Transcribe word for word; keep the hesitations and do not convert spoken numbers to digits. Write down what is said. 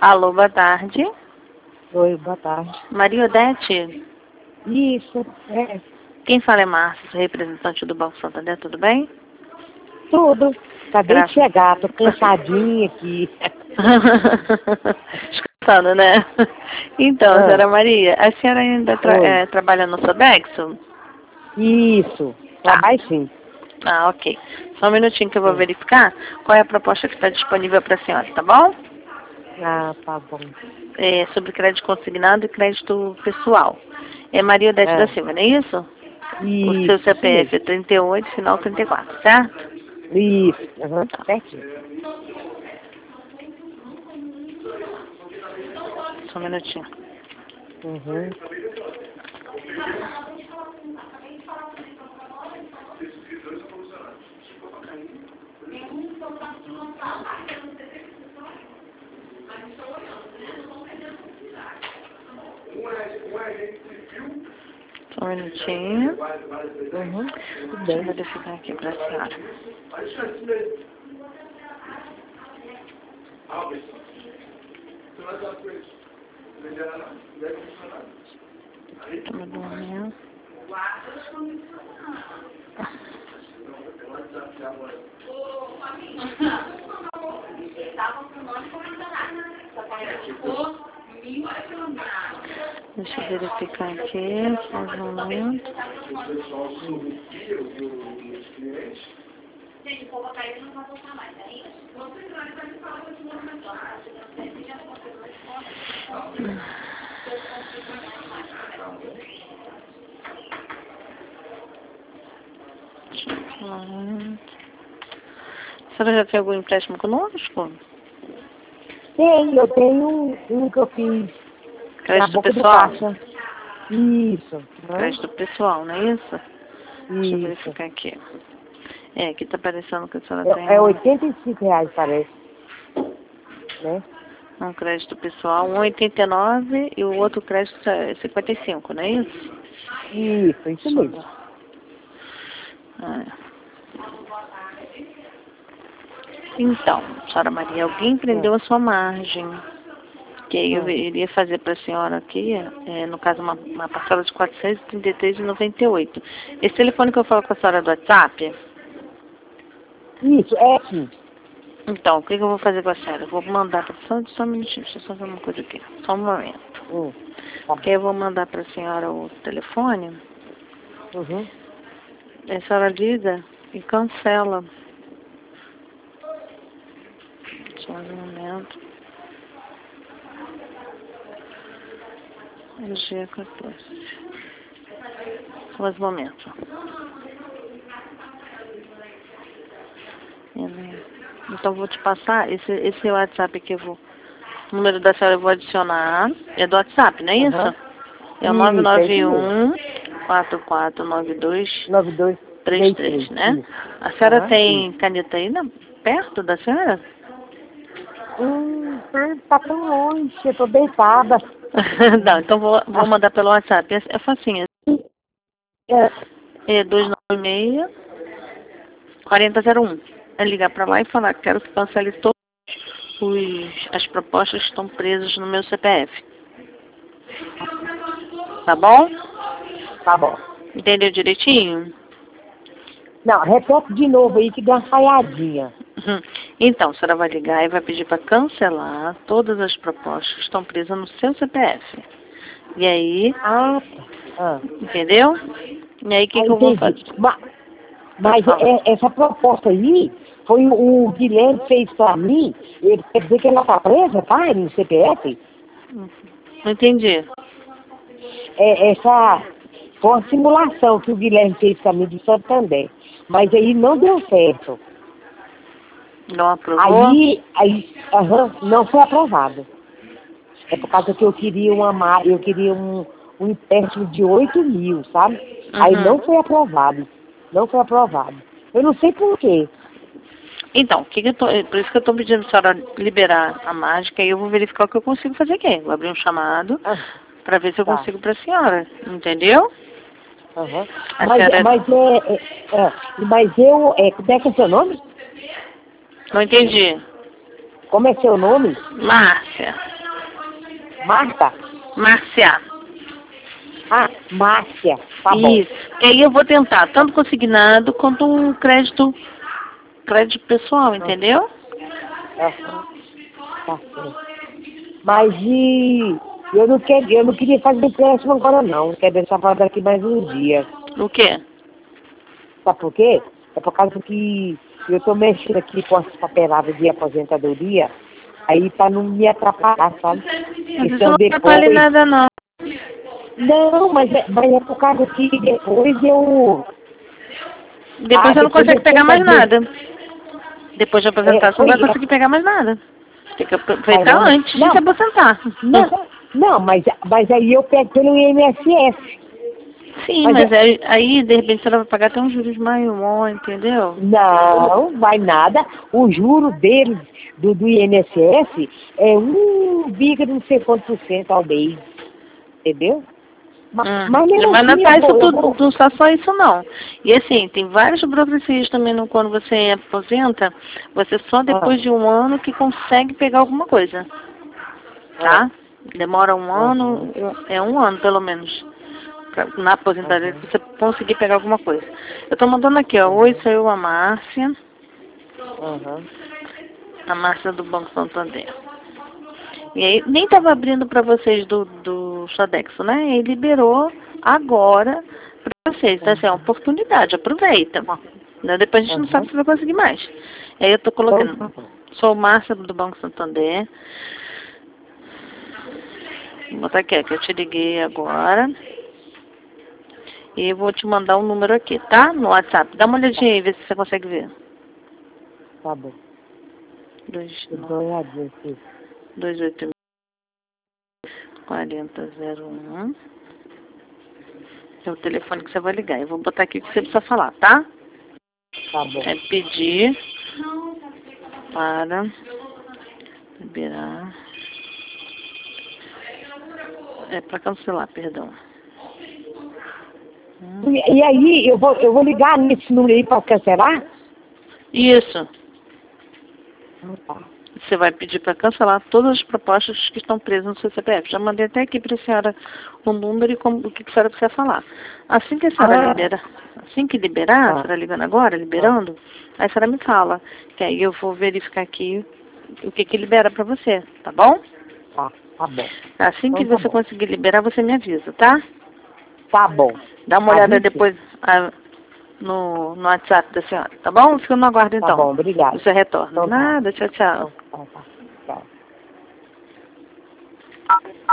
Alô, boa tarde. Oi, boa tarde. Maria Odete? Isso, é. Quem fala é Márcia, representante do Banco Santander, tudo bem? Tudo. Acabei Graças. de chegar, tô cansadinha aqui. Descansando, né? Então, Ah, senhora Maria, a senhora ainda tra oi. é, trabalha no Sodexo? Isso, Tá. trabalho sim. Ah, ok. Só um minutinho que eu vou Hum. verificar qual é a proposta que está disponível para a senhora, tá bom? Ah, tá bom. É sobre crédito consignado e crédito pessoal. É Maria Odete da Ah, Silva, não é isso? O seu isso, isso C P F é mesmo. trinta e oito, final trinta e quatro, certo? Isso, aham, certinho. Só um minutinho. Uhum. Só um minutinho. Uhum. Tudo Deixa eu bem. verificar aqui para a senhora. Toma do momento. Deixa eu verificar aqui, só um momento. Hum. A senhora já fez algum empréstimo conosco? Tem, eu tenho um, um que eu fiz na Crédito boca do pessoal? caixa. Isso. Né? Crédito pessoal, não é isso? Deixa eu Isso. verificar aqui. É, aqui tá parecendo que a senhora tem É, é um, oitenta e cinco reais, parece. Né? um crédito pessoal, um oitenta e nove e o outro crédito é cinquenta e cinco, não é isso? Isso, isso Só mesmo. dá. É. Então, senhora Maria, alguém prendeu É. a sua margem. Que aí eu Hum. iria fazer para a senhora aqui, é, no caso, uma, uma parcela de quatrocentos e trinta e três reais e noventa e oito centavos. Esse telefone que eu falo com a senhora é do WhatsApp? Isso, é sim. Então, o que, que eu vou fazer com a senhora? Eu vou mandar para só, só um minutinho, deixa eu só ver uma coisa aqui. Só um momento. Hum. Tá Porque bom. eu vou mandar para a senhora o telefone, Uhum. a senhora liga e cancela. Só um momento. G quatorze. Só mais um momento. Então, vou te passar esse, esse WhatsApp aqui, eu vou... O número da senhora eu vou adicionar. É do WhatsApp, não é Uhum. isso? É o nove Isso, é nove isso mesmo. um, quatro quatro nove dois, nove dois três três três, três. né? Isso. A senhora Aham, tem isso. caneta aí na, perto da senhora? Hum, tá, tá tão longe, eu tô deitada. Não, então vou, vou Ah, mandar pelo WhatsApp. É, é facinho. é. É dois nove seis, quatro zero zero um. É ligar pra lá e falar que quero que cancele todas as propostas que estão presas no meu C P F. Tá bom? Tá bom. Entendeu direitinho? Não, repete de novo aí que deu uma falhadinha. Uhum. Então, a senhora vai ligar e vai pedir para cancelar todas as propostas que estão presas no seu C P F. E aí, Ah, tá. Ah, entendeu? E aí, o que, ah, que eu vou entendi. fazer? Mas, Pode mas falar. é- essa proposta aí foi o, o Guilherme fez pra mim. Ele quer dizer que ela tá presa, tá? No C P F? Uhum. Não entendi. É, essa foi uma simulação que o Guilherme fez pra mim de Santander. Mas aí não deu certo. Não aprovou? Aí, aí aham, não foi aprovado. É por causa que eu queria uma ma- eu queria um, um empréstimo de oito mil, sabe? Aí não Uhum. foi aprovado. Não foi aprovado. Eu não sei por quê. Então, o que que eu tô, por isso que eu estou pedindo a senhora liberar a mágica e eu vou verificar o que eu consigo fazer aqui. Vou abrir um chamado Ah, para ver se eu tá. consigo para a senhora. Entendeu? Aham. A Mas, senhora mas é, é, é, mas eu, é, como é que é seu nome? não entendi. Como é seu nome? Márcia. Marta? Márcia. Ah, Márcia. Tá bom. Isso. E aí eu vou tentar tanto consignado quanto um crédito, crédito pessoal, entendeu? Aham. Tá certo. Mas e eu não, quero, eu não queria fazer empréstimo agora não. Eu quero deixar para daqui mais um dia. O quê? Sabe por quê? É por causa que eu estou mexendo aqui com as papeladas de aposentadoria, aí para não me atrapalhar, sabe? Mas isso Então não atrapalha em depois... nada, não. Não, mas é, mas é por causa que depois eu... Depois Ah, você não depois consegue eu pegar sei mais fazer. nada. Depois de aposentar, É, você não vai foi... conseguir pegar mais nada. Tem que Vai aproveitar não? antes de Não, se aposentar. não, não, mas, mas aí eu pego pelo I N S S. Sim, Mas mas é, aí, aí, de repente, você vai pagar até uns juros maior, entendeu? não, vai nada. O juro deles, do, do I N S S, é um bica de não sei quanto por cento ao mês. Entendeu? Mas, Hum. mas mesmo Mas não assim, tá eu isso vou, eu tudo, vou. não está só isso não. E assim, tem várias burocracias também no, quando você aposenta, você só Ah, depois de um ano que consegue pegar alguma coisa, ah, tá? Demora um ano, aham, um- é um ano pelo menos, pra, na aposentadoria, aham, pra você conseguir pegar alguma coisa. Eu tô mandando aqui, ó, oi, aham, sou eu, a Márcia, aham. a Márcia do Banco Santander. E aí, nem estava abrindo para vocês do, do Sodexo, né? E liberou agora para vocês. Então, assim, é uma Aham. oportunidade, aproveita. Né? Depois a gente não sabe Aham. se vai conseguir mais. Aí eu tô Então colocando, tá bom. sou Márcia do Banco Santander. Vou botar aqui, ó, que eu te liguei agora. E eu vou te mandar um número aqui, tá? No WhatsApp. Dá uma olhadinha aí, vê se você consegue ver. Tá bom. Dois, Eu dou nove, uma olhadinha aqui. dois, oito, quarenta, zero, um. É o telefone que você vai ligar. Eu vou botar aqui o que você precisa falar, tá? Tá bom. É pedir para liberar. É para cancelar, perdão. Hum. E, e aí, eu vou, eu vou ligar nesse número aí para cancelar? Isso. Ah, tá. Você vai pedir para cancelar todas as propostas que estão presas no seu C P F. Já mandei até aqui para a senhora o número e como, o que a senhora precisa falar. Assim que a senhora Ah, liberar, assim que liberar, a ah, senhora ligando agora, ah, liberando, aí a senhora me fala. Que aí eu vou verificar aqui o que que libera para você, tá bom? tá, tá bom. Assim que Então tá você bom. conseguir liberar, você me avisa, tá? Tá bom. Dá uma olhada Avise? depois ah, no, no WhatsApp da senhora, tá bom? Fica no aguardo Tá então. bom, obrigado. Você retorna. Então tá. Nada, tchau, tchau. Então, tá, tá. Tchau.